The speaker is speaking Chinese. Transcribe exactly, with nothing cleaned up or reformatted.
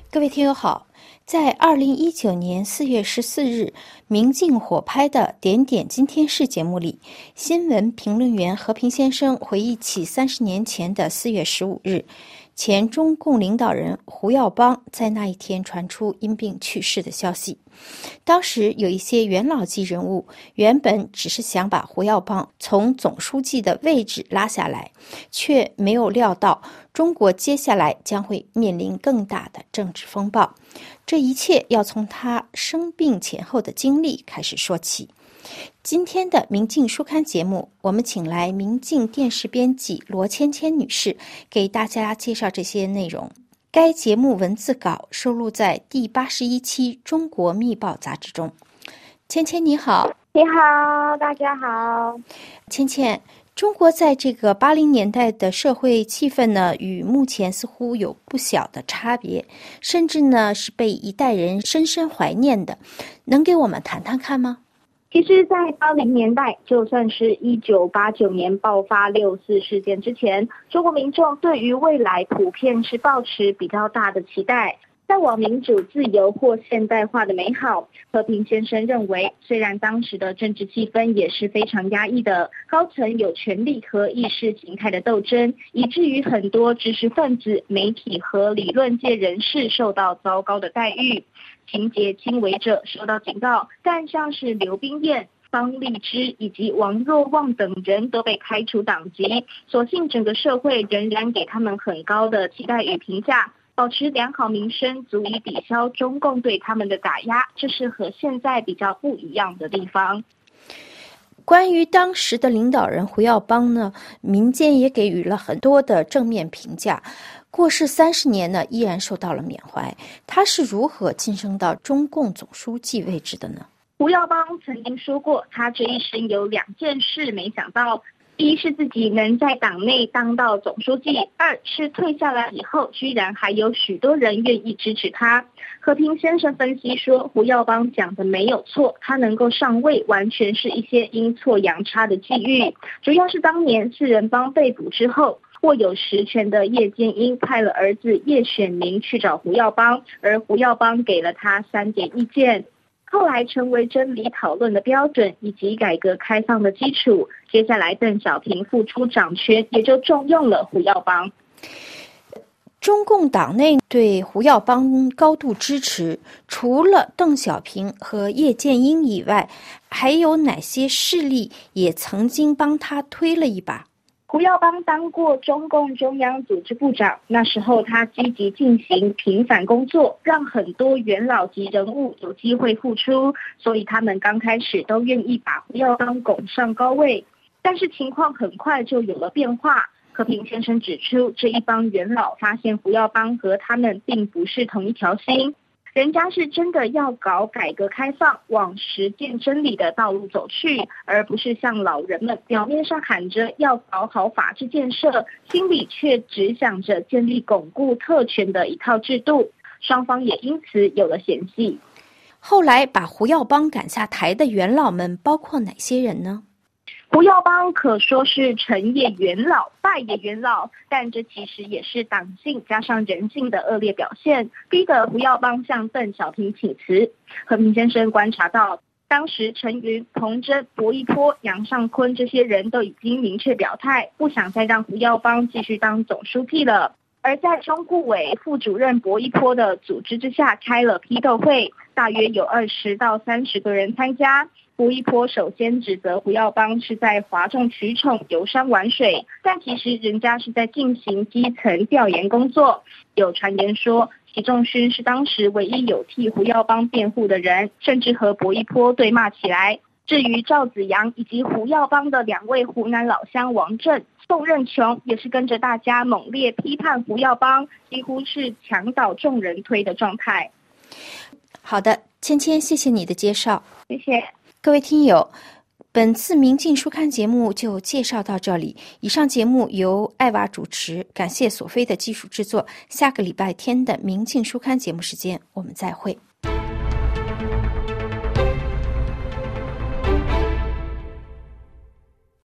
各位听友好，在二零一九年四月十四日，明镜火拍的《点点今天事》节目里，新闻评论员和平先生回忆起三十年前的四月十五日，前中共领导人胡耀邦在那一天传出因病去世的消息。当时有一些元老级人物原本只是想把胡耀邦从总书记的位置拉下来，却没有料到中国接下来将会面临更大的政治风暴。这一切要从他生病前后的经历开始说起。今天的明镜书刊节目，我们请来明镜电视编辑罗芊芊女士给大家介绍这些内容。该节目文字稿收录在第八十一期《中国密报》杂志中。芊芊你好。 你好，大家好。 芊芊，中国在这个八零年代的社会气氛呢，与目前似乎有不小的差别，甚至呢是被一代人深深怀念的，能给我们谈谈看吗？ 其实在八零年代，就算是一九八九年爆发六四事件之前，中国民众对于未来普遍是抱持比较大的期待，向往民主自由或现代化的美好。和平先生认为，虽然当时的政治气氛也是非常压抑的，高层有权力和意识形态的斗争，以至于很多知识分子、媒体和理论界人士受到糟糕的待遇，情节轻微者受到警告，但像是刘冰燕、方励之以及王若望等人都被开除党籍，所幸整个社会仍然给他们很高的期待与评价，保持良好名声，足以抵消中共对他们的打压，这是和现在比较不一样的地方。 关于当时的领导人胡耀邦呢，民间也给予了很多的正面评价。过世三十年呢，依然受到了缅怀。他是如何晋升到中共总书记位置的呢？ 胡耀邦曾经说过，他这一生有两件事没想到。一是自己能在党内当到总书记，二是退下来以后居然还有许多人愿意支持他。和平先生分析说，胡耀邦讲的没有错，他能够上位完全是一些阴错阳差的际遇，主要是当年四人帮被捕之后，握有实权的叶剑英派了儿子叶选民去找胡耀邦，而胡耀邦给了他三点意见，后来成为真理讨论的标准以及改革开放的基础。接下来邓小平复出掌权，也就重用了胡耀邦。 中共党内对胡耀邦高度支持，除了邓小平和叶剑英以外，还有哪些势力也曾经帮他推了一把？ 胡耀邦当过中共中央组织部长，那时候他积极进行平反工作，让很多元老级人物有机会复出，所以他们刚开始都愿意把胡耀邦拱上高位。但是情况很快就有了变化。和平先生指出，这一帮元老发现胡耀邦和他们并不是同一条心，人家是真的要搞改革开放，往实践真理的道路走去，而不是像老人们表面上喊着要搞好法治建设，心里却只想着建立巩固特权的一套制度。双方也因此有了嫌隙。 后来把胡耀邦赶下台的元老们包括哪些人呢？ 胡耀邦可说是成也元老，败也元老，但这其实也是党性加上人性的恶劣表现，逼得胡耀邦向邓小平请辞。和平先生观察到，当时陈云、彭真、薄一波、杨尚昆这些人都已经明确表态，不想再让胡耀邦继续当总书记了。而在中顾委副主任薄一波的组织之下，开了批斗会，大约有二十到三十个人参加。薄一波首先指责胡耀邦是在哗众取宠、游山玩水，但其实人家是在进行基层调研工作。有传言说，习仲勋是当时唯一有替胡耀邦辩护的人，甚至和薄一波对骂起来。至于赵紫阳以及胡耀邦的两位湖南老乡王震、宋任穷，也是跟着大家猛烈批判胡耀邦，几乎是墙倒众人推的状态。 好的，芊芊，谢谢你的介绍。 谢谢。 各位听友，本次明镜书刊节目就介绍到这里。以上节目由艾娃主持，感谢索菲的技术制作。下个礼拜天的明镜书刊节目时间，我们再会。